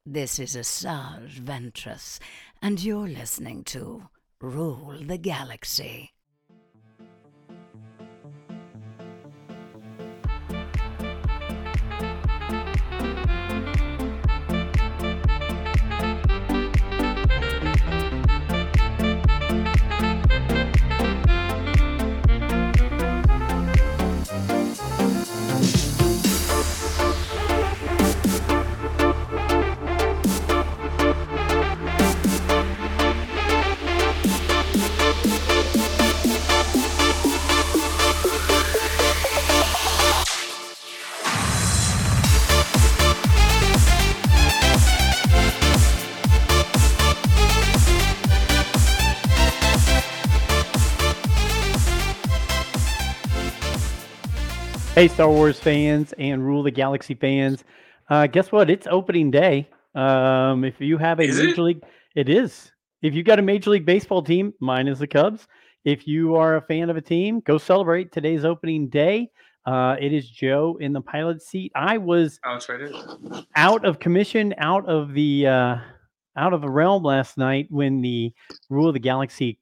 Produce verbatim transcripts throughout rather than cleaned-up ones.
This is Asajj Ventress, and you're listening to Rule the Galaxy. Hey, Star Wars fans and Rule the Galaxy fans. Uh, guess what? It's opening day. Um, if you have a Is it? Major League, it is. If you've got a Major League Baseball team, mine is the Cubs. If you are a fan of a team, go celebrate today's opening day. Uh, it is Joe in the pilot seat. I was Oh, that's right. It is. out of commission, out of the uh, out of the realm last night when the Rule of the Galaxy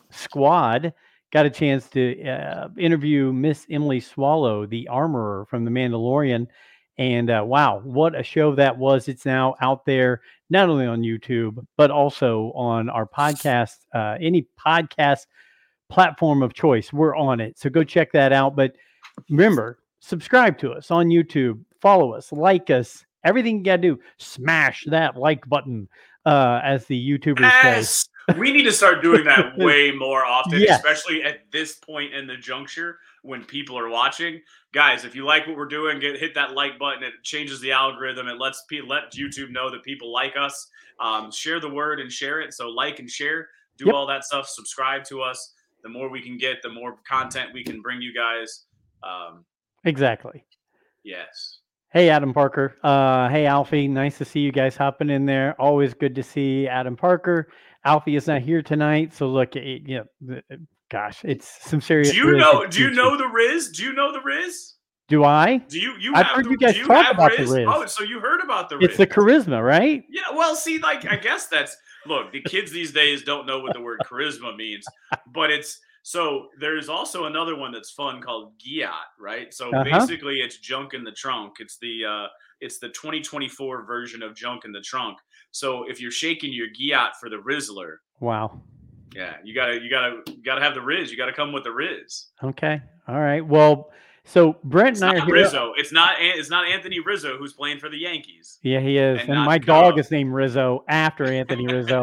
squad got a chance to uh, interview Miss Emily Swallow, the armorer from The Mandalorian. And uh, wow, what a show that was. It's now out there, not only on YouTube, but also on our podcast, uh, any podcast platform of choice. We're on it. So go check that out. But remember, subscribe to us on YouTube, follow us, like us. Everything you got to do, smash that like button, uh, as the YouTubers Yes. say. We need to start doing that way more often, Yes. especially at this point in the juncture when people are watching. Guys, if you like what we're doing, get hit that like button. It changes the algorithm. It lets pe- let YouTube know that people like us. Um, share the word and share it. So like and share, do Yep. all that stuff. Subscribe to us. The more we can get, the more content we can bring you guys. Um, Exactly. yes. Hey, Adam Parker. Uh, hey, Alfie. Nice to see you guys hopping in there. Always good to see Adam Parker. Alfie is not here tonight, so look, it, you know, gosh, it's some serious. Do you really know? good Do you teaching. know the Riz? Do you know the Riz? Do I? Do you you I've have heard the, you guys do you talk have about the Riz? Riz. Oh, so you heard about the Riz? It's the charisma, right? Yeah. Well, see, like I guess that's look. The kids these days don't know what the word charisma means, but it's so there's also another one that's fun called Giat, right? So Uh-huh. basically, it's junk in the trunk. It's the uh, it's the twenty twenty-four version of junk in the trunk. So if you're shaking your Giat for the Rizzler, Wow. yeah, you gotta you gotta you gotta have the Riz. You gotta come with the Riz. Okay. All right. Well, so Brent It's and I not are here. Rizzo. It's not it's not Anthony Rizzo who's playing for the Yankees. Yeah, he is. And And not my the dog Cubs. is named Rizzo after Anthony Rizzo.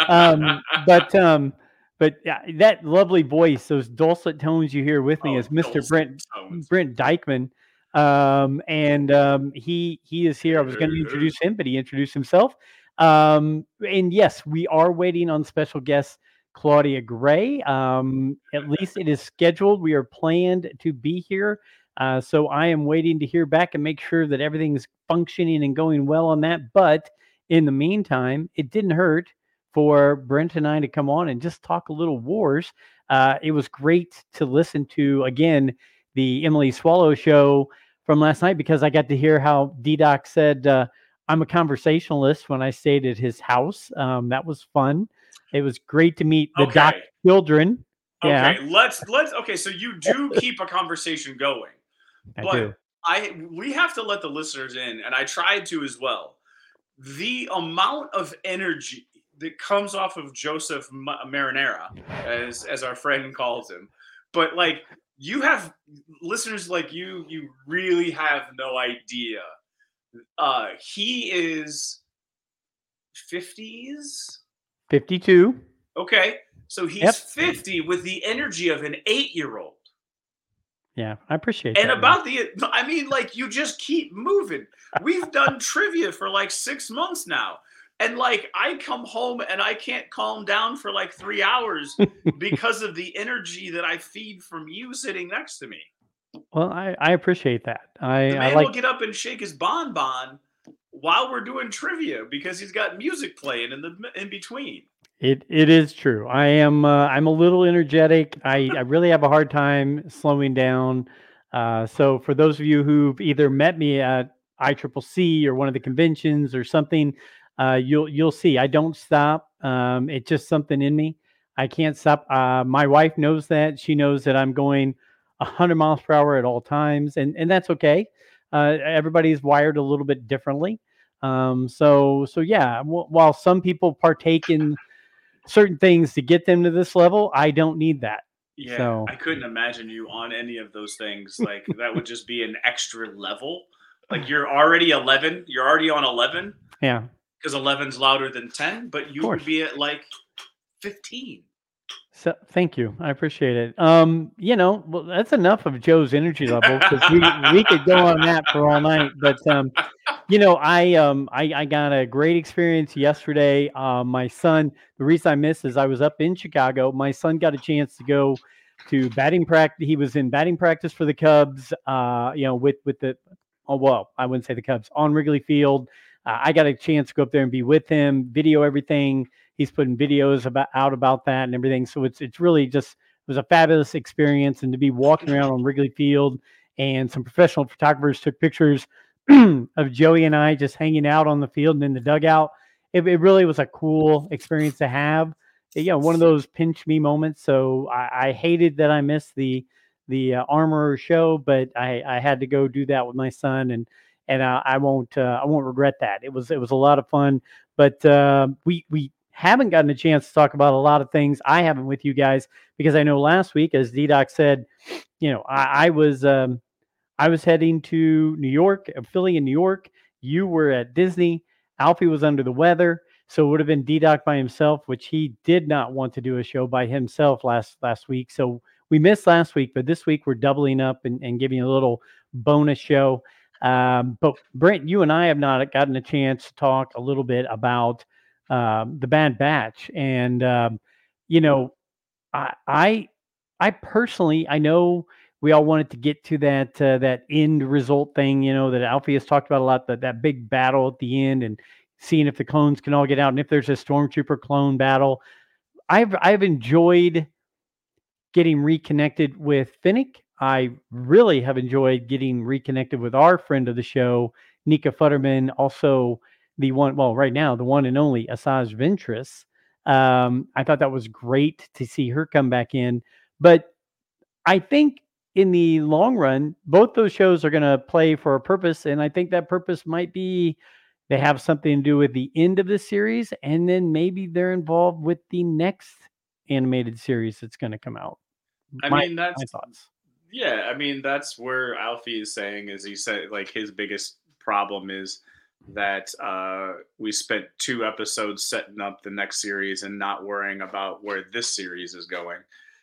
Um, but um, but yeah, that lovely voice, those dulcet tones you hear with me Oh, is Mister dulcet Brent tones. Brent Dykman. Um, and um, he he is here. I was going to introduce him, but he introduced himself. Um, and yes, we are waiting on special guest Claudia Gray. Um, at least it is scheduled. We are planned to be here. Uh, so I am waiting to hear back and make sure that everything's functioning and going well on that. But in the meantime, it didn't hurt for Brent and I to come on and just talk a little wars. Uh, it was great to listen to, again, the Emily Swallow show from last night because I got to hear how D-Doc said, uh, I'm a conversationalist when I stayed at his house. Um, that was fun. It was great to meet the Okay. Doc children. Yeah, Okay, let's let's okay, so you do keep a conversation going. I But do. I we have to let the listeners in, and I tried to as well. The amount of energy that comes off of Joseph Ma- Marinera, as as our friend calls him, but like you have listeners like you, you really have no idea. Uh, he is fifties. fifty-two. Okay, so he's Yep. fifty with the energy of an eight-year-old. Yeah, I appreciate And that. man. about the, I mean, like you just keep moving. We've done trivia for like six months now. And like I come home and I can't calm down for like three hours because of the energy that I feed from you sitting next to me. Well, I, I appreciate that. I, The I man like will get up and shake his bonbon while we're doing trivia because he's got music playing in the in between. it. It is true. I am. Uh, I'm a little energetic. I, I really have a hard time slowing down. Uh, so for those of you who've either met me at I C C C or one of the conventions or something, Uh, you'll you'll see. I don't stop. Um, it's just something in me. I can't stop. Uh, my wife knows that. She knows that I'm going one hundred miles per hour at all times, and and that's okay. Uh, everybody's wired a little bit differently. Um, so so yeah. W- while some people partake in certain things to get them to this level, I don't need that. Yeah, So I couldn't imagine you on any of those things. Like that would just be an extra level. Like you're already eleven, you're already on eleven yeah, because eleven's louder than ten, but of you would course. be at like fifteen. So thank you. I appreciate it. Um, you know, well, that's enough of Joe's energy level because we we could go on that for all night. But um, you know, I um I, I got a great experience yesterday. Uh, my son, the reason I missed is I was up in Chicago. My son got a chance to go to batting practice. He was in batting practice for the Cubs. Uh, you know, with with the oh well, I wouldn't say the Cubs on Wrigley Field. Uh, I got a chance to go up there and be with him, video everything. He's putting videos about out about that and everything. So it's it's really just it was a fabulous experience, and to be walking around on Wrigley Field, and some professional photographers took pictures of Joey and I just hanging out on the field and in the dugout. It, it really was a cool experience to have. You know, one of those pinch me moments. So I, I hated that I missed the the uh, Armorer show, but I, I had to go do that with my son, and and uh, I won't uh, I won't regret that. It was it was a lot of fun, but uh, we we haven't gotten a chance to talk about a lot of things. I haven't with you guys because I know last week, as D-Doc said, you know, I, I was um, I was heading to New York, uh, Philly in New York. You were at Disney. Alfie was under the weather, so it would have been D-Doc by himself, which he did not want to do a show by himself last last week. So we missed last week, but this week we're doubling up and, and giving you a little bonus show. Um, but Brent, you and I have not gotten a chance to talk a little bit about um, the Bad Batch, and um, you know, I, I, I personally, I know we all wanted to get to that uh, that end result thing, you know, that Alfie has talked about a lot, that that big battle at the end, and seeing if the clones can all get out, and if there's a stormtrooper clone battle. I've I've enjoyed getting reconnected with Finnick. I really have enjoyed getting reconnected with our friend of the show, Nika Futterman, also the one, well, right now, the one and only Asajj Ventress. Um, I thought that was great to see her come back in. But I think in the long run, both those shows are going to play for a purpose. And I think that purpose might be they have something to do with the end of the series. And then maybe they're involved with the next animated series that's going to come out. I My, mean, that's my thoughts. yeah. I mean, that's where Alfie is saying is he said like his biggest problem is that uh, we spent two episodes setting up the next series and not worrying about where this series is going.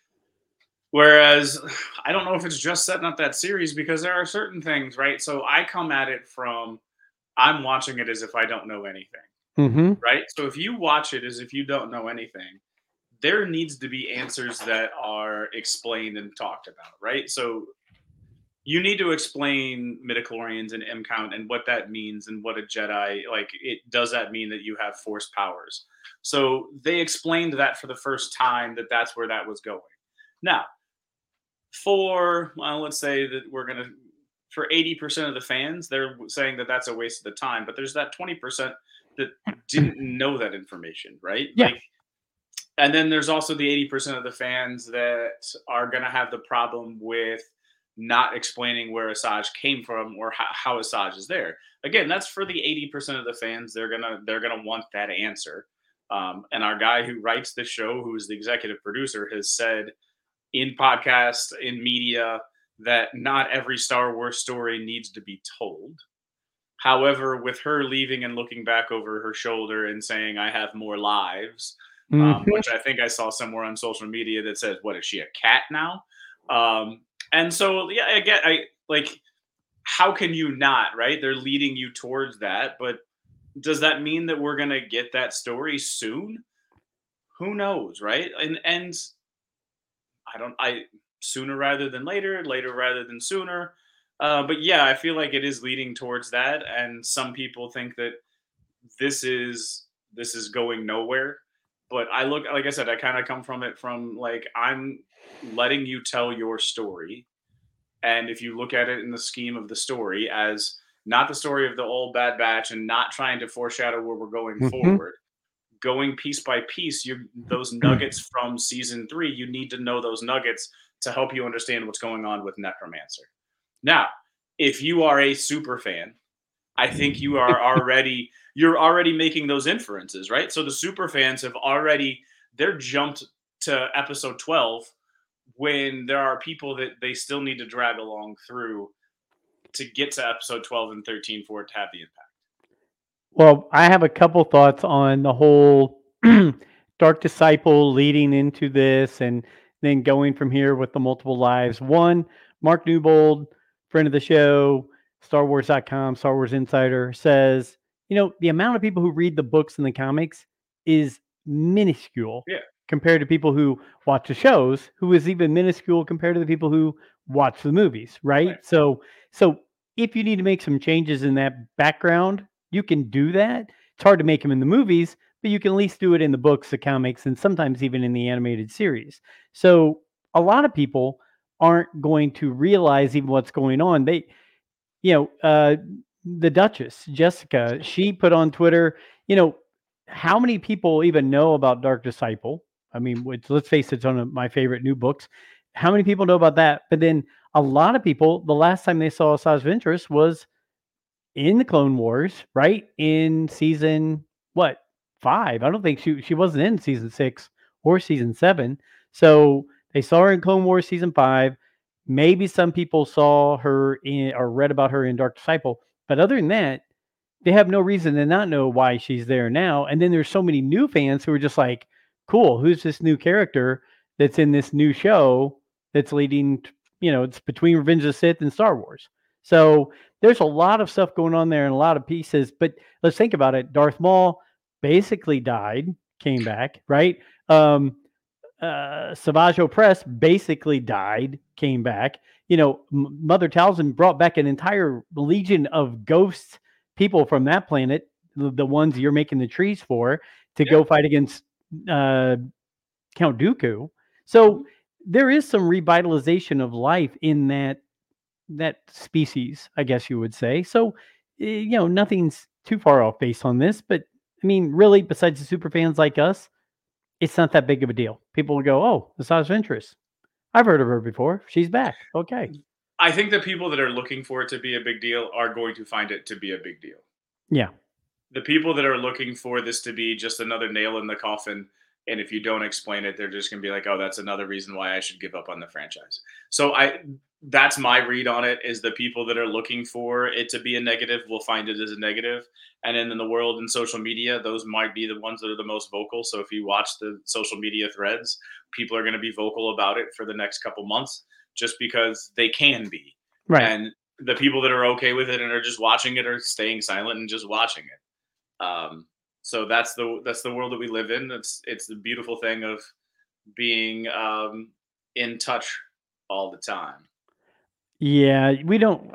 Whereas I don't know if it's just setting up that series because there are certain things, right? So I come at it from I'm watching it as if I don't know anything, Mm-hmm. right? So if you watch it as if you don't know anything, there needs to be answers that are explained and talked about, right? So you need to explain midichlorians and M count and what that means and what a Jedi like. It does that mean that you have force powers? So they explained that for the first time that that's where that was going. Now, for well, let's say that we're gonna for eighty percent of the fans, they're saying that that's a waste of the time. But there's that twenty percent that didn't know that information, right? Yeah. Like, and then there's also the eighty percent of the fans that are gonna have the problem with not explaining where Asajj came from or how, how Asajj is there. Again, that's for the eighty percent of the fans. They're gonna they're gonna want that answer. Um, and our guy who writes the show, who is the executive producer, has said in podcasts, in media, that not every Star Wars story needs to be told. However, with her leaving and looking back over her shoulder and saying, I have more lives, um, Mm-hmm. which I think I saw somewhere on social media that says, what is she, a cat now? Um, and so, yeah, I get, I like, how can you not, right? They're leading you towards that. But does that mean that we're going to get that story soon? Who knows, right? And, and, I don't. I sooner rather than later, later rather than sooner. Uh, but yeah, I feel like it is leading towards that, and some people think that this is this is going nowhere. But I look, like I said, I kind of come from it from like I'm letting you tell your story, and if you look at it in the scheme of the story as not the story of the old Bad Batch, and not trying to foreshadow where we're going Mhm. forward. Going piece by piece, you those nuggets from season three, you need to know those nuggets to help you understand what's going on with Necromancer. Now, if you are a super fan, I think you are already you're already making those inferences, right? So the super fans have already they're jumped to episode twelve when there are people that they still need to drag along through to get to episode twelve and thirteen for it to have the impact. Well, I have a couple thoughts on the whole Dark Disciple leading into this and then going from here with the multiple lives. One, Mark Newbold, friend of the show, Star Wars dot com, Star Wars Insider, says, you know, the amount of people who read the books and the comics is minuscule Yeah. compared to people who watch the shows, who is even minuscule compared to the people who watch the movies, right? Right. So, so if you need to make some changes in that background, you can do that. It's hard to make them in the movies, but you can at least do it in the books, the comics, and sometimes even in the animated series. So a lot of people aren't going to realize even what's going on. They, you know, uh, the Duchess, Jessica, she put on Twitter, you know, how many people even know about Dark Disciple? I mean, which, let's face it, it's one of my favorite new books. How many people know about that? But then a lot of people, the last time they saw Asajj Ventress was in the Clone Wars, right? In season what five? I don't think she she wasn't in season six or season seven. So they saw her in Clone Wars season five. Maybe some people saw her in or read about her in Dark Disciple, but other than that, they have no reason to not know why she's there now. And then there's so many new fans who are just like, "Cool, who's this new character that's in this new show that's leading? To, you know, it's between Revenge of the Sith and Star Wars." So there's a lot of stuff going on there and a lot of pieces. But let's think about it. Darth Maul basically died, came back, right? Um, uh, Savage Opress basically died, came back. You know, M- Mother Talzin brought back an entire legion of ghosts, people from that planet, the, the ones you're making the trees for, to Yeah. go fight against uh, Count Dooku. So there is some revitalization of life in that that species, I guess you would say. So, eh, you know, nothing's too far off based on this, but I mean, really, besides the super fans like us, it's not that big of a deal. People will go, "Oh, Asajj Ventress. I've heard of her before. She's back. Okay." I think the people that are looking for it to be a big deal are going to find it to be a big deal. Yeah. The people that are looking for this to be just another nail in the coffin, and if you don't explain it, they're just going to be like, "Oh, that's another reason why I should give up on the franchise." So I that's my read on it, is the people that are looking for it to be a negative will find it as a negative. And then in the world and social media, those might be the ones that are the most vocal. So if you watch the social media threads, people are going to be vocal about it for the next couple months just because they can be. Right. And the people that are okay with it and are just watching it are staying silent and just watching it. Um, so that's the that's the world that we live in. It's it's the beautiful thing of being um, in touch all the time. Yeah, we don't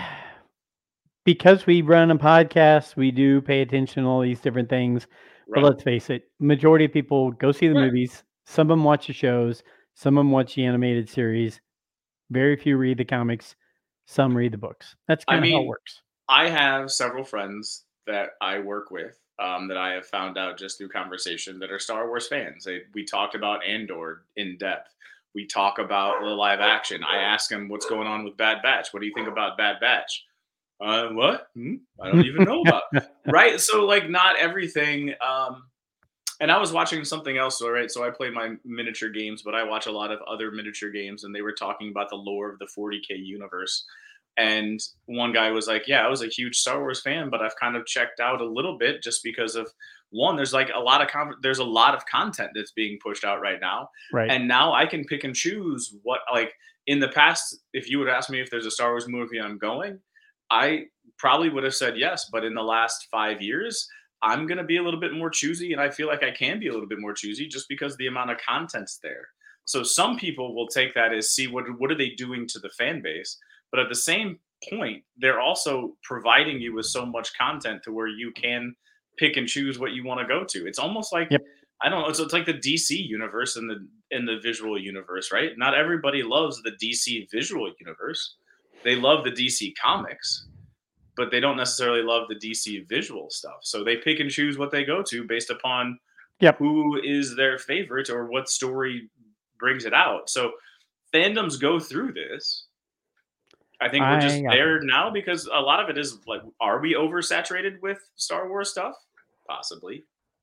because we run a podcast, we do pay attention to all these different things. But Right. let's face it, majority of people go see the Right. movies. Some of them watch the shows. Some of them watch the animated series. Very few read the comics. Some read the books. That's I kind of how it mean, works. I have several friends that I work with um, that I have found out just through conversation that are Star Wars fans. They, we talked about Andor in depth. We talk about the live action. I ask them what's going on with Bad Batch. What do you think about Bad Batch? Uh, what? Hmm? I don't even know about. Right? So like, not everything. Um, and I was watching something else. All right, so I play my miniature games, but I watch a lot of other miniature games, and they were talking about the lore of the forty K universe. And one guy was like, "Yeah, I was a huge Star Wars fan, but I've kind of checked out a little bit just because of one. There's like a lot of con- there's a lot of content that's being pushed out right now, Right. and now I can pick and choose what like in the past. If you would ask me if there's a Star Wars movie I'm going, I probably would have said yes. But in the last five years, I'm going to be a little bit more choosy, and I feel like I can be a little bit more choosy just because the amount of content's there. So some people will take that as see what what are they doing to the fan base, but at the same point, they're also providing you with so much content to where you can pick and choose what you want to go to. It's almost like Yep. I don't know. It's, it's like the D C universe and the in the visual universe, right? Not everybody loves the D C visual universe. They love the D C comics. but they don't necessarily love the D C visual stuff. So they pick and choose what they go to based upon Yep. who is their favorite or what story brings it out. So fandoms go through this. I think we're just I- there now because a lot of it is like, are we oversaturated with Star Wars stuff? Possibly.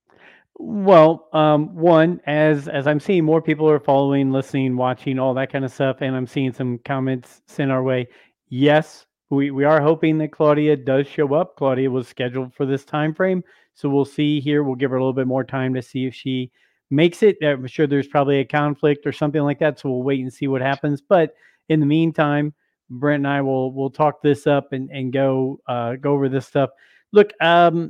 Well, um, one, as as I'm seeing more people are following, listening, watching, all that kind of stuff, and I'm seeing some comments sent our way. Yes, we, we are hoping that Claudia does show up. Claudia was scheduled for this time frame, so we'll see here. We'll give her a little bit more time to see if she makes it. I'm sure there's probably a conflict or something like that, so we'll wait and see what happens. But in the meantime, Brent and I will will talk this up and and go uh, go over this stuff. Look, um,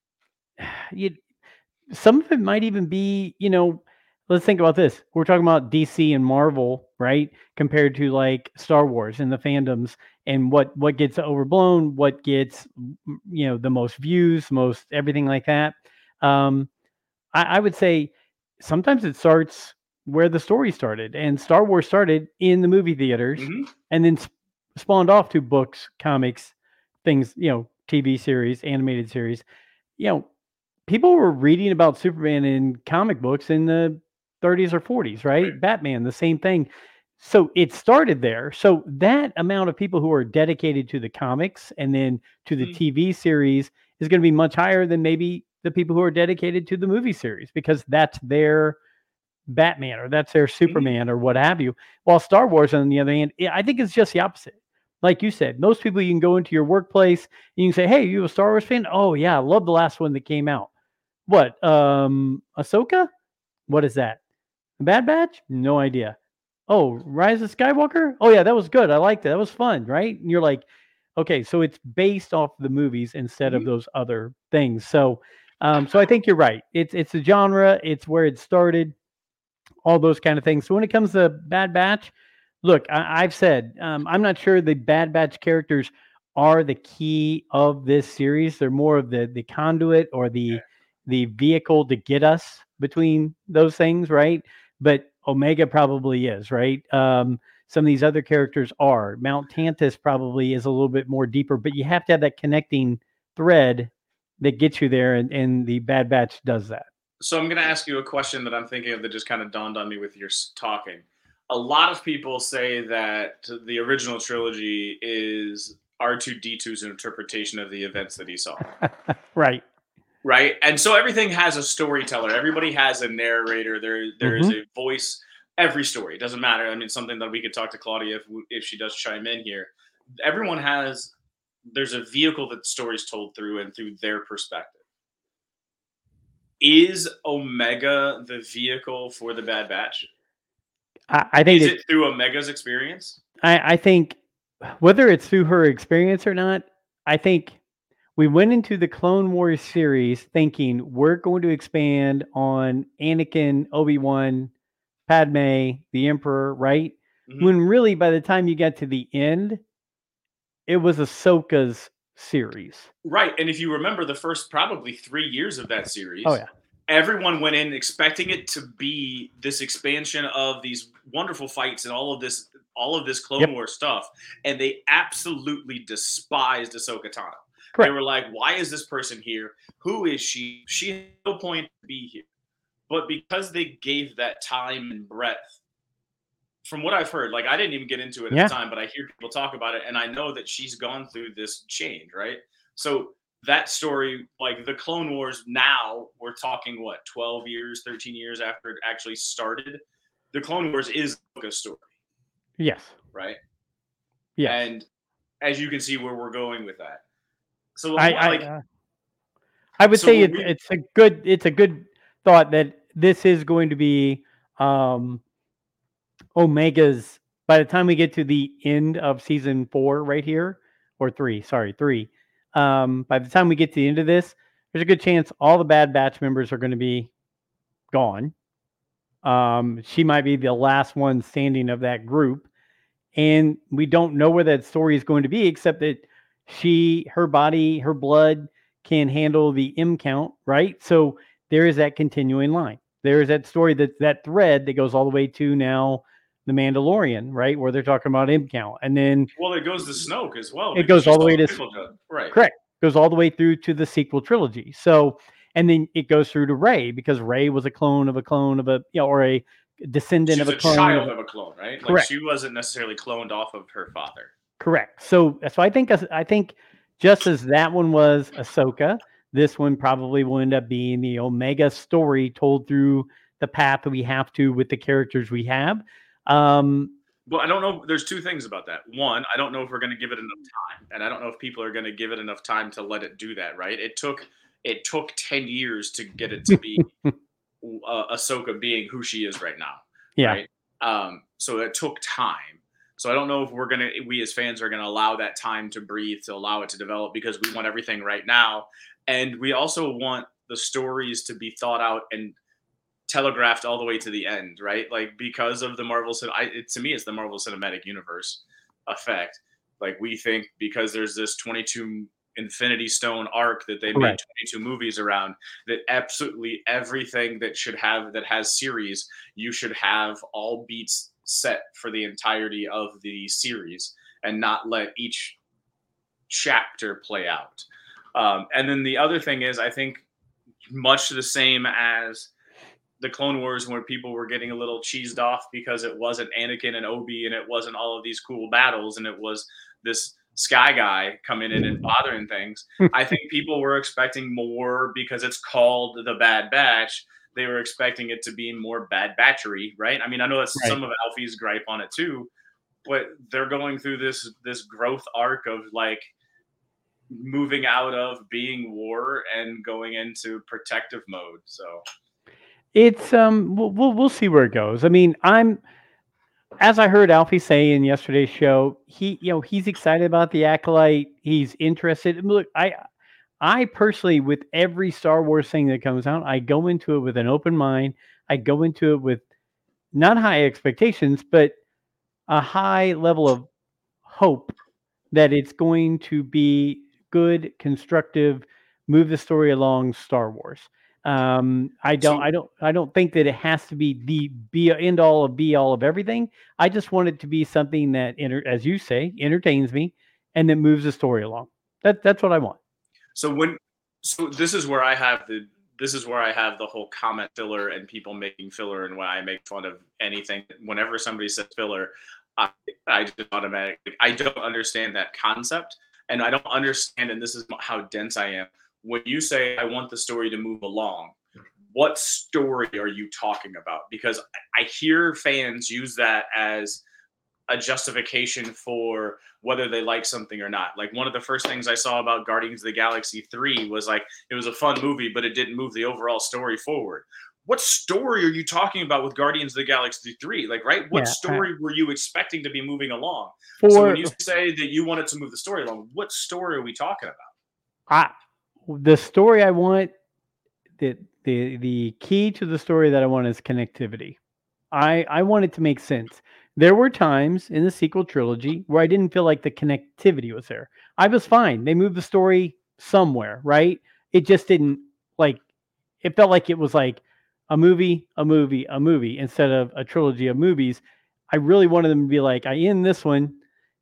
you. Some of it might even be, you know, let's think about this. We're talking about D C and Marvel, right? Compared to like Star Wars and the fandoms and what what gets overblown, what gets, you know, the most views, most everything like that. Um, I, I would say sometimes it starts where the story started, and Star Wars started in the movie theaters, Mhm. and then sp- spawned off to books, comics, things, you know, T V series, animated series. You know, people were reading about Superman in comic books in the thirties or forties, right? Right. Batman, the same thing. So it started there. So that amount of people who are dedicated to the comics and then to the Mhm. T V series is going to be much higher than maybe the people who are dedicated to the movie series because that's their Batman or that's their Superman or what have you. While Star Wars, on the other hand, I I think it's just the opposite. Like you said, most people you can go into your workplace and you can say, "Hey, you a Star Wars fan? Oh yeah, I love the last one that came out." What? Um, Ahsoka? What is that? Bad Batch? No idea. Oh, Rise of Skywalker? Oh yeah, that was good. I liked it. That was fun, right? And you're like, okay, so it's based off the movies instead of Mhm. those other things. So, um, so I think you're right. It's it's a genre. It's where it started. All those kind of things. So when it comes to Bad Batch, look, I, I've said um, I'm not sure the Bad Batch characters are the key of this series. They're more of the the conduit or the the vehicle to get us between those things, right? But Omega probably is, right? Um, some of these other characters are. Mount Tantus probably is a little bit more deeper, but you have to have that connecting thread that gets you there, and, and the Bad Batch does that. So I'm going to ask you a question that I'm thinking of that just kind of dawned on me with your s- talking. A lot of people say that the original trilogy is R two D two's interpretation of the events that he saw, Right. right? And so everything has a storyteller. Everybody has a narrator. There, there is Mhm. a voice. Every story, it doesn't matter. I mean, something that we could talk to Claudia if if she does chime in here. Everyone has. There's a vehicle that the story's told through and through their perspective. Is Omega the vehicle for the Bad Batch? I, I think Is it, it through Omega's experience? I, I think whether it's through her experience or not, I think we went into the Clone Wars series thinking we're going to expand on Anakin, Obi-Wan, Padme, the Emperor, right? Mhm. When really by the time you got to the end, it was Ahsoka's series. Right. And if you remember the first probably three years of that series, Oh yeah. everyone went in expecting it to be this expansion of these wonderful fights and all of this all of this Clone Yep. War stuff. And they absolutely despised Ahsoka Tano. They Correct. were like, why is this person here? Who is she? She has no point to be here. But because they gave that time and breadth, from what I've heard, like I didn't even get into it at Yeah. the time, but I hear people talk about it, and I know that she's gone through this change, right? So that story, like the Clone Wars, now we're talking what, twelve years, thirteen years after it actually started. The Clone Wars is a story, Yes. right? Yes. And as you can see where we're going with that. So I, what, I, like, uh, I would so say when it's we, it's a good it's a good thought that this is going to be um, Omega's by the time we get to the end of season four right here, or three, sorry, three. Um, by the time we get to the end of this, there's a good chance all the Bad Batch members are going to be gone. Um, she might be the last one standing of that group, and we don't know where that story is going to be, except that she, her body, her blood can handle the M count, right? So there is that continuing line. There is that story, that that thread that goes all the way to now The Mandalorian, right, where they're talking about M count, and then well, it goes to Snoke as well. It goes all the way to right. Correct. Goes all the way through to the sequel trilogy. So, and then it goes through to Rey because Rey was a clone of a clone of a, you know, or a descendant she of was a a clone. child of a clone, right? Correct. Like she wasn't necessarily cloned off of her father. Correct. So, so I think I think just as that one was Ahsoka, this one probably will end up being the Omega story told through the path that we have to with the characters we have. Um, Well, I don't know. There's two things about that. One, I don't know if we're going to give it enough time, and I don't know if people are going to give it enough time to let it do that. Right? It took it took ten years to get it to be uh, Ahsoka being who she is right now. Yeah. Right? Um, so it took time. So I don't know if we're gonna, we as fans are gonna allow that time to breathe, to allow it to develop, because we want everything right now, and we also want the stories to be thought out and telegraphed all the way to the end, right? Like because of the Marvel, I, it, to me, it's the Marvel Cinematic Universe effect. Like we think because there's this twenty-two Infinity Stone arc that they Correct. made twenty-two movies around, that absolutely everything that should have, that has series, you should have all beats set for the entirety of the series and not let each chapter play out. Um, and then the other thing is, I think much the same as the Clone Wars, where people were getting a little cheesed off because it wasn't Anakin and Obi and it wasn't all of these cool battles and it was this sky guy coming in and bothering things. I think people were expecting more because it's called The Bad Batch. They were expecting it to be more Bad Batchery, right? I mean, I know that's right. Some of Alfie's gripe on it too, but they're going through this this growth arc of like moving out of being war and going into protective mode. So it's um we'll, we'll we'll see where it goes. I mean, I'm as I heard Alfie say in yesterday's show, he you know he's excited about the Acolyte. He's interested. Look, I I personally, with every Star Wars thing that comes out, I go into it with an open mind. I go into it with not high expectations, but a high level of hope that it's going to be good, constructive, move the story along Star Wars. Um, I don't, so, I don't, I don't think that it has to be the be end all of be all of everything. I just want it to be something that, enter, as you say, entertains me and that moves the story along. That that's what I want. So when, so this is where I have the, this is where I have the whole comment filler and people making filler, and when I make fun of anything, whenever somebody says filler, I, I just automatically, I don't understand that concept, and I don't understand, and this is how dense I am. When you say I want the story to move along, what story are you talking about? Because I hear fans use that as a justification for whether they like something or not. Like one of the first things I saw about Guardians of the Galaxy three was like, it was a fun movie, but it didn't move the overall story forward. What story are you talking about with Guardians of the Galaxy three? Like, right? What yeah, story I, were you expecting to be moving along? For, so when you say that you wanted to move the story along, what story are we talking about? I, the story I want, the, the, the key to the story that I want is connectivity. I, I want it to make sense. There were times in the sequel trilogy where I didn't feel like the connectivity was there. I was fine. They moved the story somewhere, right? It just didn't like, it felt like it was like a movie, a movie, a movie instead of a trilogy of movies. I really wanted them to be like, I end this one,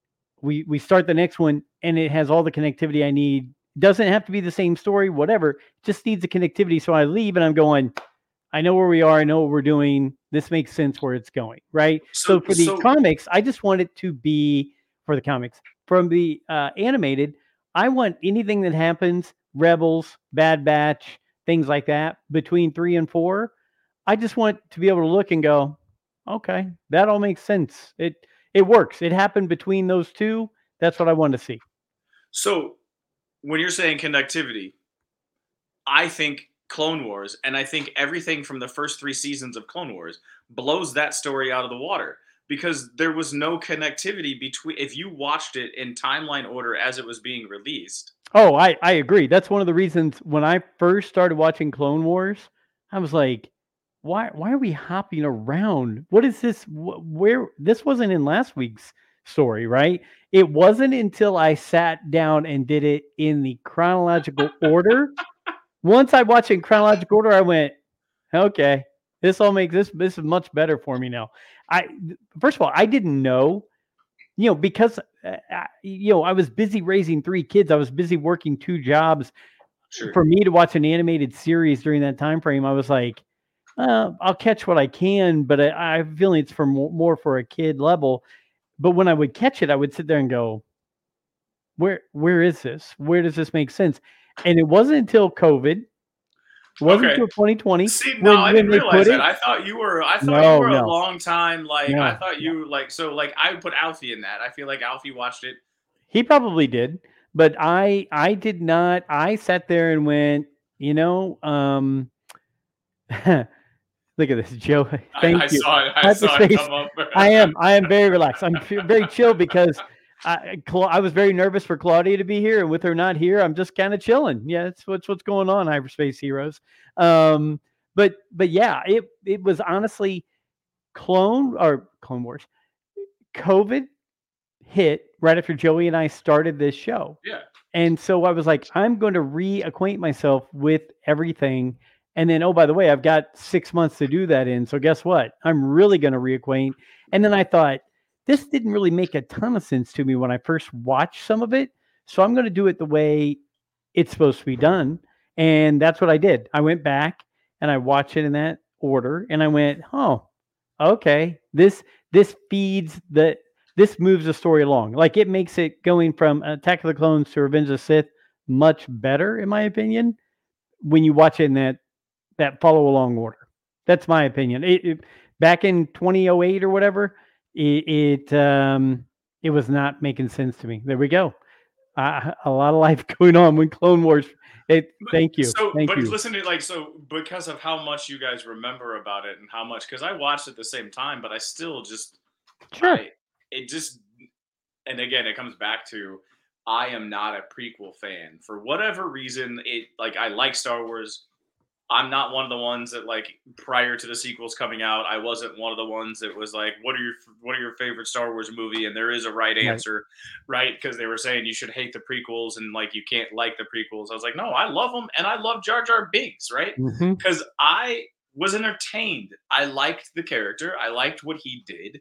we we start the next one, and it has all the connectivity I need. Doesn't have to be the same story, whatever. Just needs the connectivity. So I leave and I'm going, I know where we are. I know what we're doing. This makes sense where it's going, right? So, so for the so, comics, I just want it to be, for the comics, from the uh, animated, I want anything that happens, Rebels, Bad Batch, things like that, between three and four, I just want to be able to look and go, okay, that all makes sense. It it works. It happened between those two. That's what I want to see. So when you're saying connectivity, I think Clone Wars, and I think everything from the first three seasons of Clone Wars blows that story out of the water, because there was no connectivity between, if you watched it in timeline order as it was being released. Oh, I, I agree. That's one of the reasons when I first started watching Clone Wars, I was like, why why are we hopping around? What is this? Where this wasn't in last week's story, right? It wasn't until I sat down and did it in the chronological order. Once I watched it in chronological order, I went, okay, This all makes this this is much better for me now. I first of all, I didn't know, you know, because uh, I- you know I was busy raising three kids. I was busy working two jobs. Sure. For me to watch an animated series during that time frame, I was like, uh, I'll catch what I can, but I, I have a feeling it's for more, more for a kid level. But when I would catch it, I would sit there and go, where where is this? Where does this make sense? And it wasn't until COVID, wasn't Okay. until twenty twenty See, no, when I when didn't they realize put that. it. I thought you were. I thought you No, were a no, long time. Like I no. thought you like so. Like I would put Alfie in that. I feel like Alfie watched it. He probably did, but I I did not. I sat there and went, you know, um, look at this, Joe. I, Thank I you. saw it. I saw it Hyperspace. come up. I am. I am very relaxed. I'm fe- very chill because I, Cla- I was very nervous for Claudia to be here, and with her not here, I'm just kind of chilling. Yeah, that's what's what's going on, Hyperspace Heroes. Um, but but yeah, it it was honestly Clone or Clone Wars. COVID hit right after Joey and I started this show. Yeah. And so I was like, I'm going to reacquaint myself with everything. And then, oh, by the way, I've got six months to do that in. So guess what? I'm really going to reacquaint. And then I thought, this didn't really make a ton of sense to me when I first watched some of it. So I'm going to do it the way it's supposed to be done. And that's what I did. I went back and I watched it in that order. And I went, oh, okay. This this feeds the this moves the story along. Like it makes it going from Attack of the Clones to Revenge of the Sith much better, in my opinion, when you watch it in that that follow along order. That's my opinion. It, it, back in twenty oh eight or whatever, it it, um, it was not making sense to me. There we go. Uh, a lot of life going on when Clone Wars. It, thank you. So, thank but you. listen to like so because of how much you guys remember about it and how much because I watched at the same time, but I still just Sure. I, it just and again it comes back to I am not a prequel fan for whatever reason. It like I like Star Wars. I'm not one of the ones that like prior to the sequels coming out, I wasn't one of the ones that was like, "What are your what are your favorite Star Wars movie?" And there is a right answer, right? Because they were saying you should hate the prequels and like you can't like the prequels. I was like, no, I love them and I love Jar Jar Binks, right? Mhm. Because I was entertained. I liked the character. I liked what he did.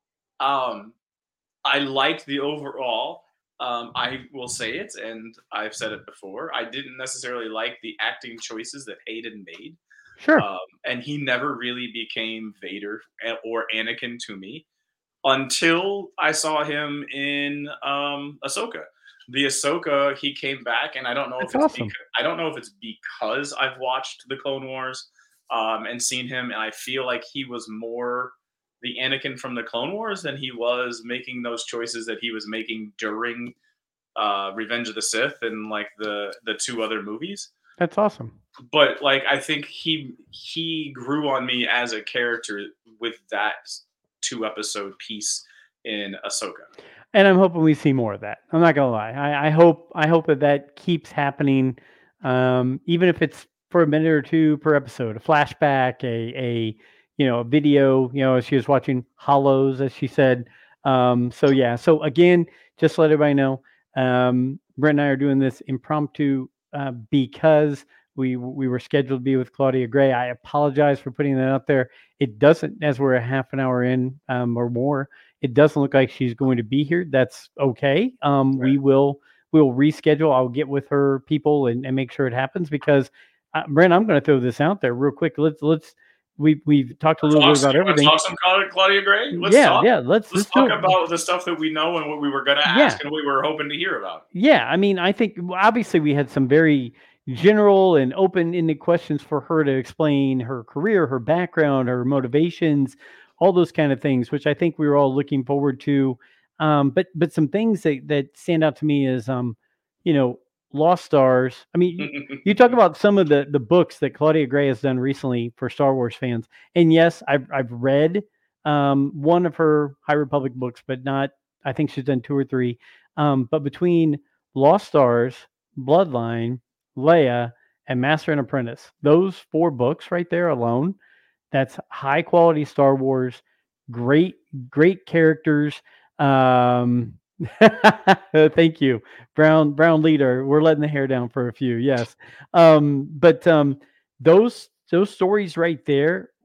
Um, I liked the overall. Um, I will say it, and I've said it before. I didn't necessarily like the acting choices that Hayden made. Sure. Um, and he never really became Vader a- or Anakin to me until I saw him in um, Ahsoka. The Ahsoka, he came back, and I don't know That's if it's awesome. because, I don't know if it's because I've watched the Clone Wars um, and seen him, and I feel like he was more the Anakin from the Clone Wars than he was making those choices that he was making during uh, Revenge of the Sith and like the the two other movies. That's awesome. But like I think he he grew on me as a character with that two episode piece in Ahsoka. And I'm hoping we see more of that. I'm not gonna lie. I, I hope I hope that that keeps happening, um, even if it's for a minute or two per episode, a flashback, a a you know a video. You know, she was watching Hollows, as she said. Um, so yeah. So again, just to let everybody know, um, Brent and I are doing this impromptu uh, because we we were scheduled to be with Claudia Gray. I apologize for putting that out there. It doesn't, as we're a half an hour in um, or more. It doesn't look like she's going to be here. That's okay. Um, Right. We will we'll reschedule. I'll get with her people and, and make sure it happens because, uh, Brent, I'm going to throw this out there real quick. Let's let's we we've talked a little Talk bit some, about you wanna everything. talk some Claudia- Claudia Gray? Let's yeah, talk. yeah. Let's Let's let's talk do it. about the stuff that we know and what we were going to Yeah. ask and what we were hoping to hear about. Yeah, I mean, I think well, obviously we had some very general and open-ended questions for her to explain her career, her background, her motivations, all those kind of things, which I think we were all looking forward to. Um, but but some things that that stand out to me is, um, you know, Lost Stars. I mean, you, you talk about some of the the books that Claudia Gray has done recently for Star Wars fans, and yes, I've I've read um, one of her High Republic books, but not. I think she's done two or three. Um, but between Lost Stars, Bloodline, Leia, and Master and Apprentice, those four books right there alone, that's high quality Star Wars, great, great characters. Um, thank you, Brown Brown Leader. We're letting the hair down for a few, yes. Um, but um, those those stories right there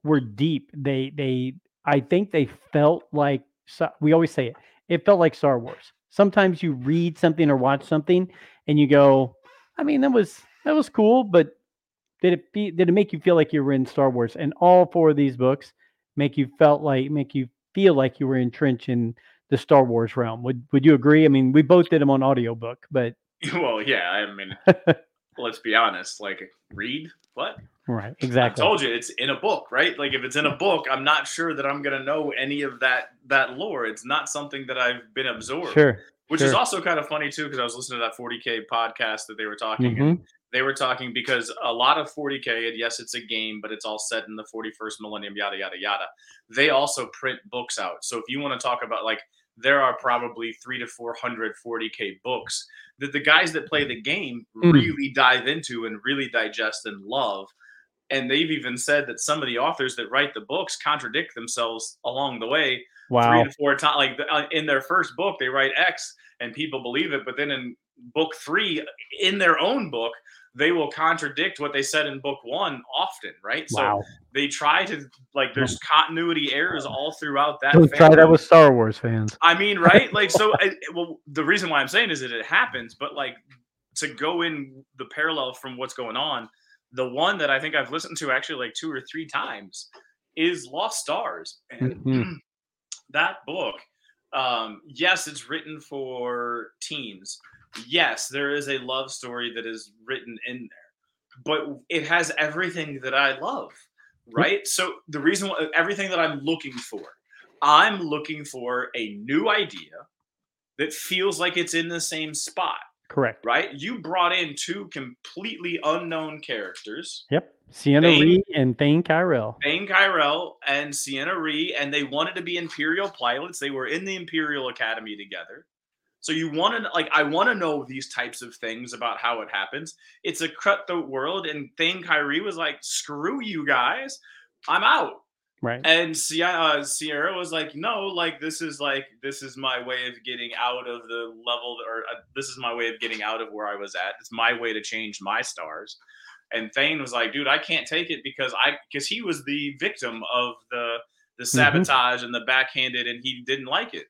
were deep. They they I think they felt like so- we always say it. It felt like Star Wars. Sometimes you read something or watch something and you go, I mean, that was that was cool, but did it be, did it make you feel like you were in Star Wars? And all four of these books make you felt like make you feel like you were entrenched in the Star Wars realm. Would would you agree? I mean, we both did them on audiobook, but Well, yeah, I mean, let's be honest. Like, read what? right, I exactly. told you it's in a book, right? Like, if it's in a book, I'm not sure that I'm gonna know any of that that lore. It's not something that I've been absorbed. Sure. Which sure. is also kind of funny too, because I was listening to that forty K podcast that they were talking, Mhm. and they were talking because a lot of forty K, and yes, it's a game, but it's all set in the forty-first millennium, yada yada yada. They also print books out. So if you want to talk about, like, there are probably three to four hundred forty K books that the guys that play the game Mm. really dive into and really digest and love. And they've even said that some of the authors that write the books contradict themselves along the way. Three Wow. to four times, like uh, in their first book, they write X and people believe it, but then in book three, in their own book, they will contradict what they said in book one often, right? Wow. So they try to, like, there's continuity errors all throughout that. Don't try that fandom. with Star Wars fans. I mean, right? Like, so, I, well, the reason why I'm saying is that it happens, but like to go in the parallel from what's going on, the one that I think I've listened to actually like two or three times is Lost Stars. And Mhm. that book, um, yes, it's written for teens. Yes, there is a love story that is written in there, but it has everything that I love, right? So the reason why, everything that I'm looking for, I'm looking for a new idea that feels like it's in the same spot, Correct. right? You brought in two completely unknown characters. Yep. Sienna Thane- Ree and Thane Kyrell. Thane Kyrell and Sienna Ree, and they wanted to be Imperial pilots. They were in the Imperial Academy together. So you want to, like, I want to know these types of things about how it happens. It's a cutthroat world, and Thane Kyrie was like, screw you guys, I'm out. Right. And Sierra, uh, Sierra was like, no, like, this is like, this is my way of getting out of the level, or uh, this is my way of getting out of where I was at. It's my way to change my stars. And Thane was like, dude, I can't take it because I, because he was the victim of the, the sabotage mm-hmm. and the backhanded, and he didn't like it.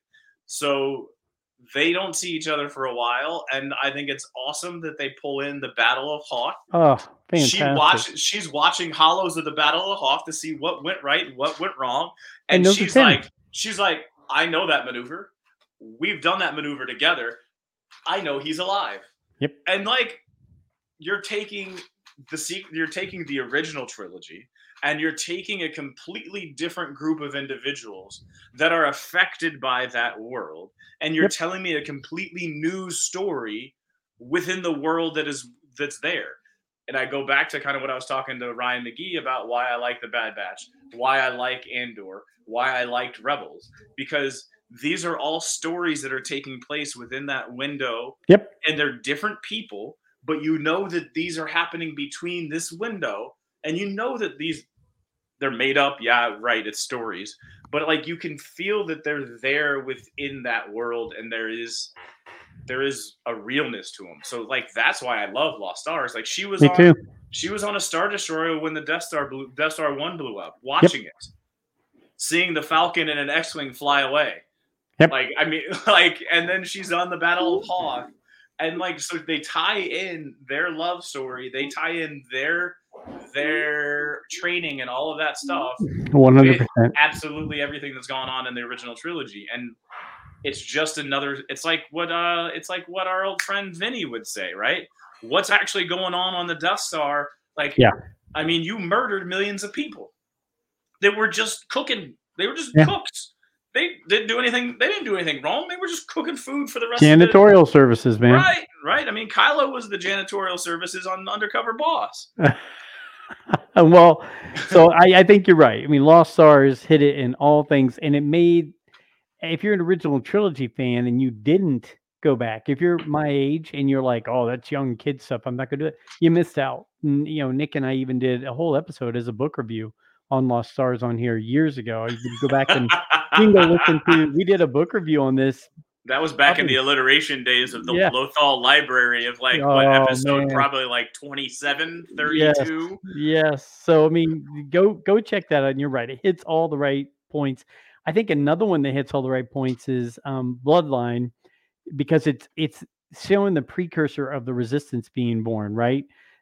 So they don't see each other for a while. And I think it's awesome that they pull in the Battle of Hoth. Oh, fantastic. She watch, she's watching hollows of the Battle of Hoth to see what went right and what went wrong. And, and she's like, she's like, I know that maneuver. We've done that maneuver together. I know he's alive. Yep. And like, you're taking the you're taking the original trilogy, and you're taking a completely different group of individuals that are affected by that world, and you're yep. telling me a completely new story within the world that is that's there. And I go back to kind of what I was talking to Ryan McGee about why I like the Bad Batch, why I like Andor, why I liked Rebels, because these are all stories that are taking place within that window. Yep. And they're different people, but you know that these are happening between this window, and you know that these they're made up. Yeah, right. It's stories, but like you can feel that they're there within that world, and there is there is a realness to them. So like that's why I love Lost Stars. Like she was Me on too. she was on a Star Destroyer when the Death Star blew, Death Star One blew up. Watching yep. it, seeing the Falcon and an X-wing fly away. Yep. Like I mean, like, and then she's on the Battle of Hoth. And like, so they tie in their love story, they tie in their their training and all of that stuff. one hundred percent. Absolutely everything that's gone on in the original trilogy. And it's just another, it's like what uh, it's like what our old friend Vinny would say, right? What's actually going on on the Death Star? Like, yeah. I mean, you murdered millions of people that were just cooking. They were just yeah. cooks. They didn't do anything. They didn't do anything wrong. They were just cooking food for the rest janitorial of the services, man. Right, right. I mean, Kylo was the janitorial services on Undercover Boss. Well, so I, I think you're right. I mean, Lost Stars hit it in all things, and it made. If you're an original trilogy fan and you didn't go back, if you're my age and you're like, "Oh, that's young kid stuff," I'm not gonna do it. You missed out. And, you know, Nick and I even did a whole episode as a book review on Lost Stars on here years ago. You can go back and you can go listen to. We did a book review on this That was back in Probably. the alliteration days of the Yeah. Lothal library of like what Oh, episode man. probably like twenty-seven, Yes, thirty-two. yes. So I mean, go go check that out. And you're right; it hits all the right points. I think another one that hits all the right points is um, Bloodline, because it's it's showing the precursor of the Resistance being born, right?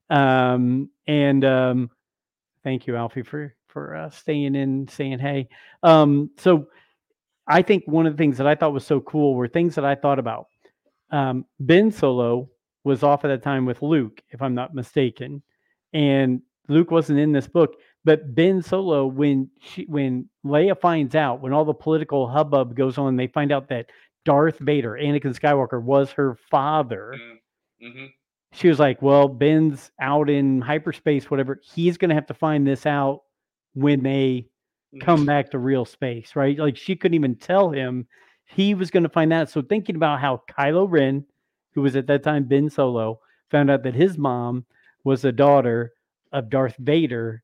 Um, and um, thank you, Alfie, for for uh, staying in, saying hey. Um, so I think one of the things that I thought was so cool were things that I thought about. Um, Ben Solo was off at that time with Luke, if I'm not mistaken, and Luke wasn't in this book. But Ben Solo, when she, when Leia finds out, when all the political hubbub goes on, they find out that Darth Vader, Anakin Skywalker, was her father. Mm-hmm. She was like, "Well, Ben's out in hyperspace, whatever. He's going to have to find this out when they come Mm-hmm. back to real space, right?" Like she couldn't even tell him he was going to find that. So thinking about how Kylo Ren, who was at that time Ben Solo, found out that his mom was the daughter of Darth Vader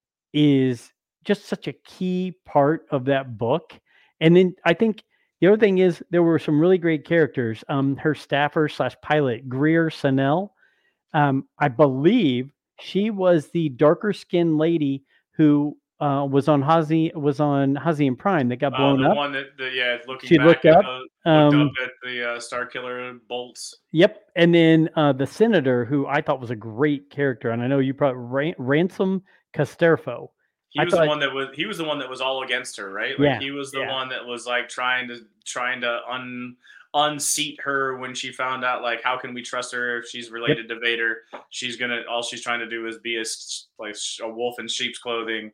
is just such a key part of that book. And then I think the other thing is there were some really great characters. Um, her staffer slash pilot, Greer Sennell. Um, I believe she was the darker skinned lady who uh, was on Hazi was on Hazian Prime that got Uh, blown the up. one that, the, yeah, looking She back looked at up. the looked Um, up at the uh, Star Killer bolts. Yep, and then uh, the senator, who I thought was a great character, and I know you probably Ran- Ransom Casterfo. He I was thought, the one that was he was the one that was all against her, right? Like yeah, he was the yeah. one that was like trying to trying to un unseat her when she found out like how can we trust her if she's related yep. to Vader? She's gonna all she's trying to do is be a like a wolf in sheep's clothing.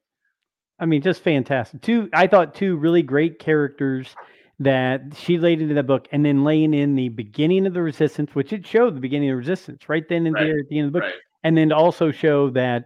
I mean, just fantastic. Two, I thought two really great characters that she laid into the book, and then laying in the beginning of the Resistance, which it showed the beginning of the Resistance right then and right. there at the end of the book, right. and then to also show that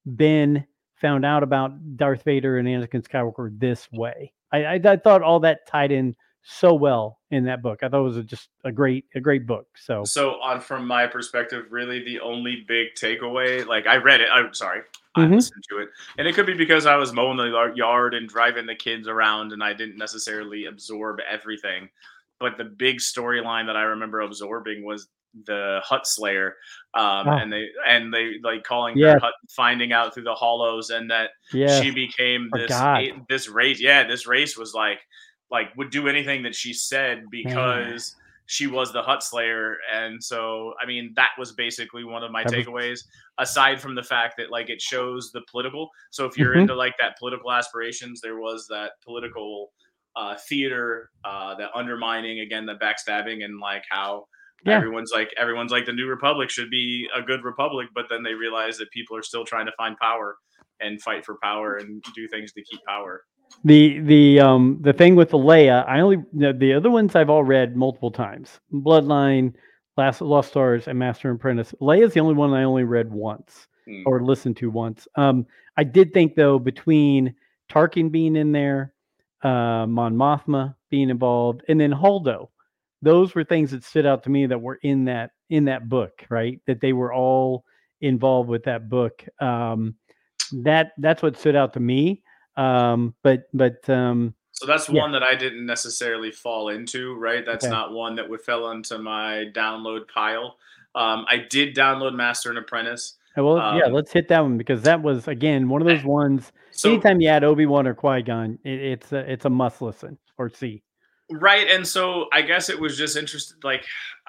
Ben found out about Darth Vader and Anakin Skywalker this way. I, I, I thought all that tied in so well in that book. I thought it was a, just a great, a great book. So, so on from my perspective, really the only big takeaway, like I read it. I'm sorry, I mm-hmm. listened to it, and it could be because I was mowing the yard and driving the kids around, and I didn't necessarily absorb everything. But the big storyline that I remember absorbing was the Hutt Slayer, um, oh. and they and they like calling yeah. her Hutt, finding out through the hollows, and that yes. she became this a, this race. Yeah, this race was like like would do anything that she said because. Man. She was the Hutt Slayer, and so I mean that was basically one of my that takeaways. Was... Aside from the fact that like it shows the political. So if you're mm-hmm. into like that political aspirations, there was that political uh, theater, uh, that undermining again, the backstabbing, and like how yeah. everyone's like everyone's like the New Republic should be a good republic, but then they realize that people are still trying to find power and fight for power and do things to keep power. The the um the thing with the Leia, I only the, the other ones I've all read multiple times. Bloodline, Last Lost Stars, and Master and Apprentice. Leia's the only one I only read once mm. or listened to once. Um, I did think though between Tarkin being in there, uh, Mon Mothma being involved, and then Holdo, those were things that stood out to me that were in that in that book, right? That they were all involved with that book. Um, that that's what stood out to me. Um, but, but, um, so that's yeah. one that I didn't necessarily fall into, right? That's okay. not one that would fell into my download pile. Um, I did download Master and Apprentice. Well, um, yeah, let's hit that one because that was again, one of those ones, so, anytime you add Obi-Wan or Qui-Gon, it, it's a, it's a must listen or see. Right. And so I guess it was just interesting. Like I,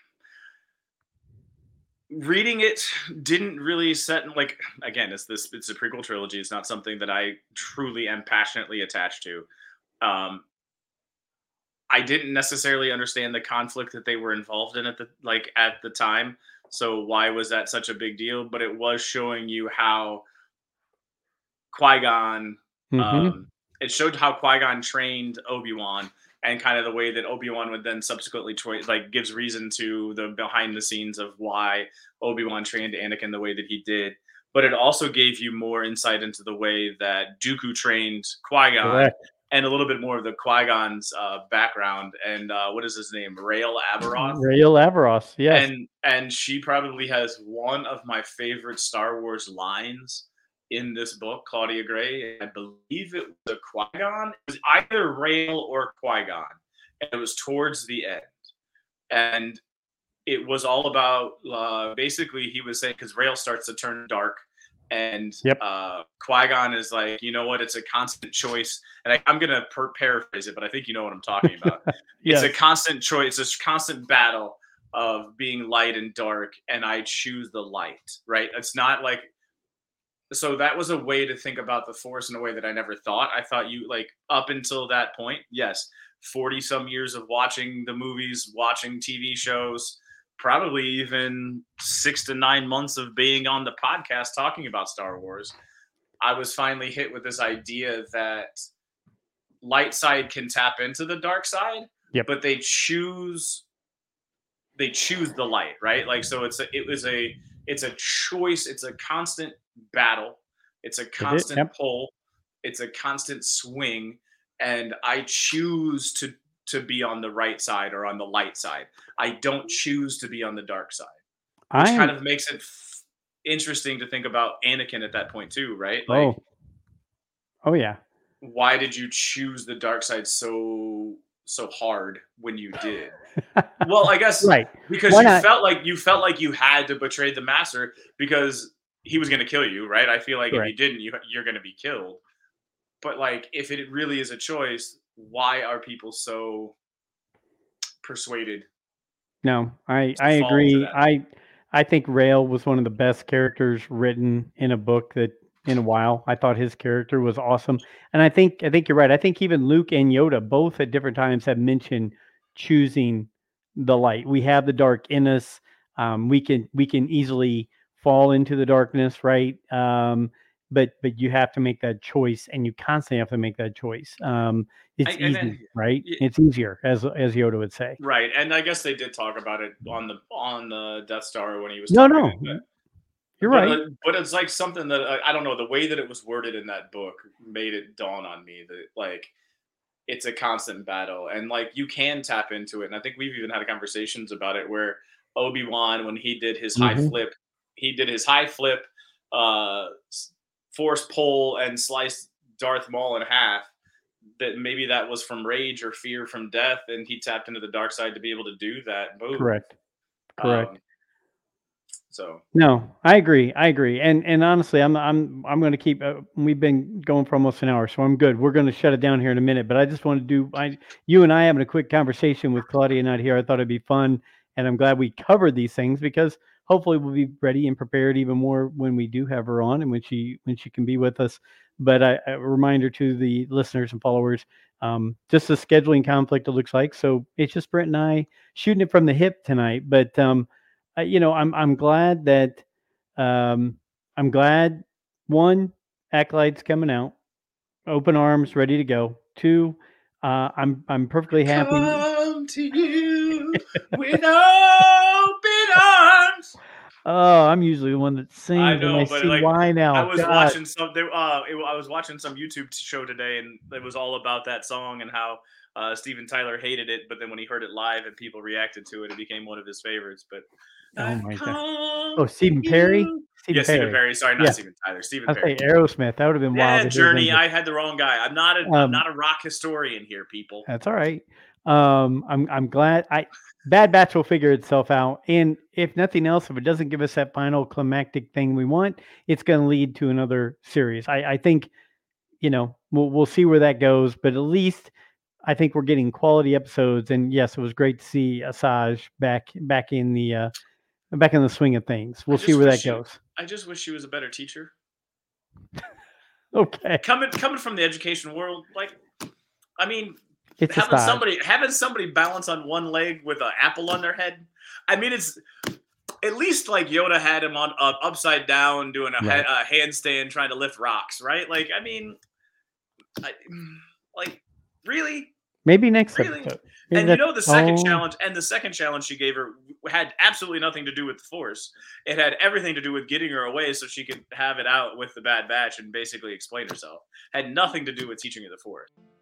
reading it didn't really set like again it's this it's a prequel trilogy. It's not something that I truly am passionately attached to. um I didn't necessarily understand the conflict that they were involved in at the like at the time, so why was that such a big deal? But it was showing you how Qui-Gon mm-hmm. um it showed how Qui-Gon trained Obi-Wan, and kind of the way that Obi-Wan would then subsequently tra- like gives reason to the behind the scenes of why Obi-Wan trained Anakin the way that he did. But it also gave you more insight into the way that Dooku trained Qui-Gon. Correct. And a little bit more of the Qui-Gon's uh, background. And uh, what is his name? Rael Averroth. Rael Averroth, yes. And and she probably has one of my favorite Star Wars lines in this book, Claudia Gray. I believe it was a Qui-Gon. It was either Rael or Qui-Gon. and it was towards the end, and it was all about uh, basically he was saying because Rail starts to turn dark, and Yep. uh, Qui-Gon is like, you know what? It's a constant choice, and I, I'm gonna per- paraphrase it, but I think you know what I'm talking about. Yes. It's a constant choice. It's a constant battle of being light and dark, and I choose the light. Right? It's not like. So that was a way to think about the Force in a way that I never thought. I thought you like up until that point, yes, forty some years of watching the movies, watching T V shows, probably even six to nine months of being on the podcast talking about Star Wars. I was finally hit with this idea that light side can tap into the dark side, Yep. but they choose they choose the light, right? Like so it's a, it was a it's a choice, it's a constant battle, it's a constant Yep. pull, it's a constant swing, and I choose to to be on the right side or on the light side. I don't choose to be on the dark side, which I kind of makes it f- interesting to think about Anakin at that point too, right? Like, oh oh yeah. why did you choose the dark side so so hard when you did? Well, I guess Right. because Why you not? felt like you felt like you had to betray the master because he was going to kill you, right? I feel like if Correct. you didn't, you you're going to be killed. But like, if it really is a choice, why are people so persuaded? No, I to I fall to agree. that. I I think Rail was one of the best characters written in a book that in a while. I thought his character was awesome. And I think I think you're right. I think even Luke and Yoda both at different times have mentioned choosing the light. We have the dark in us. Um, we can we can easily fall into the darkness, right? Um, but but you have to make that choice, and you constantly have to make that choice. Um, I, it's and then, easy, right? y- It's easier, as as Yoda would say. right, and I guess they did talk about it on the on the Death Star when he was No, talking. no, But, you're but, right. uh, but it's like something that uh, I don't know. The way that it was worded in that book made it dawn on me that like it's a constant battle, and like you can tap into it. And I think we've even had conversations about it where Obi-Wan, when he did his high Mhm. flip, he did his high flip, uh, s- force pull and slice Darth Maul in half. That maybe that was from rage or fear from death, and he tapped into the dark side to be able to do that move. Correct. Correct. Um, so No, I agree. I agree. And and honestly, I'm I'm I'm going to keep. Uh, we've been going for almost an hour, so I'm good. We're going to shut it down here in a minute. But I just want to do. I you and I having a quick conversation with Claudia not here. I thought it'd be fun, and I'm glad we covered these things because hopefully we'll be ready and prepared even more when we do have her on and when she when she can be with us. But I, a reminder to the listeners and followers, um, just a scheduling conflict. It looks like so. It's just Brent and I shooting it from the hip tonight, but. Um, uh, you know, I'm I'm glad that um, I'm glad one Acolyte's coming out, open arms, ready to go. Two, uh, I'm I'm perfectly happy. come to you with open arms. Oh, I'm usually the one that sings, I and know, I but see like why now. I was God. watching some. There, uh, it, I was watching some YouTube show today, and it was all about that song and how uh, Steven Tyler hated it, but then when he heard it live and people reacted to it, it became one of his favorites. But Oh my God. oh, Oh, Stephen Perry. Stephen yeah, Stephen Perry. Perry. Sorry, not Yeah. Stephen Tyler. Stephen I Perry. say Aerosmith. That would have been wild. Yeah, to hear Journey. them. I had the wrong guy. I'm not a. Um, I'm not a rock historian here, people. That's all right. Um, I'm I'm glad. I Bad Batch will figure itself out, and if nothing else, if it doesn't give us that final climactic thing we want, it's going to lead to another series. I, I think, you know, we'll we'll see where that goes, but at least I think we're getting quality episodes. And yes, it was great to see Asajj back back in the uh, back in the swing of things. We'll see just where wish that she- goes. I just wish she was a better teacher. Okay, Coming coming from the education world, like, I mean, it's having Asajj. somebody having somebody balance on one leg with an apple on their head. I mean, it's at least like Yoda had him on uh, upside down doing a, Right. ha- a handstand trying to lift rocks, right? Like, I mean, I, like really, Maybe next really. episode. Maybe And you that's- know the second oh, challenge, and the second challenge she gave her had absolutely nothing to do with the Force. It had everything to do with getting her away so she could have it out with the Bad Batch and basically explain herself. Had nothing to do with teaching her the Force.